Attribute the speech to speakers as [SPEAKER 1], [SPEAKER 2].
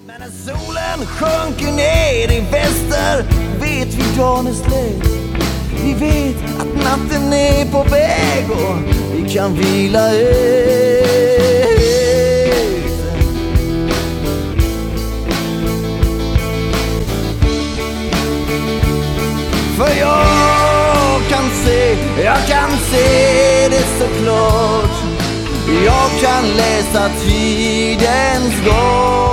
[SPEAKER 1] Men när solen sjunker ner i väster vet vi dagen är slut. Vi vet att natten är på väg och vi kan vila ut. För jag kan se det så klart. Jag kan läsa tidens gång.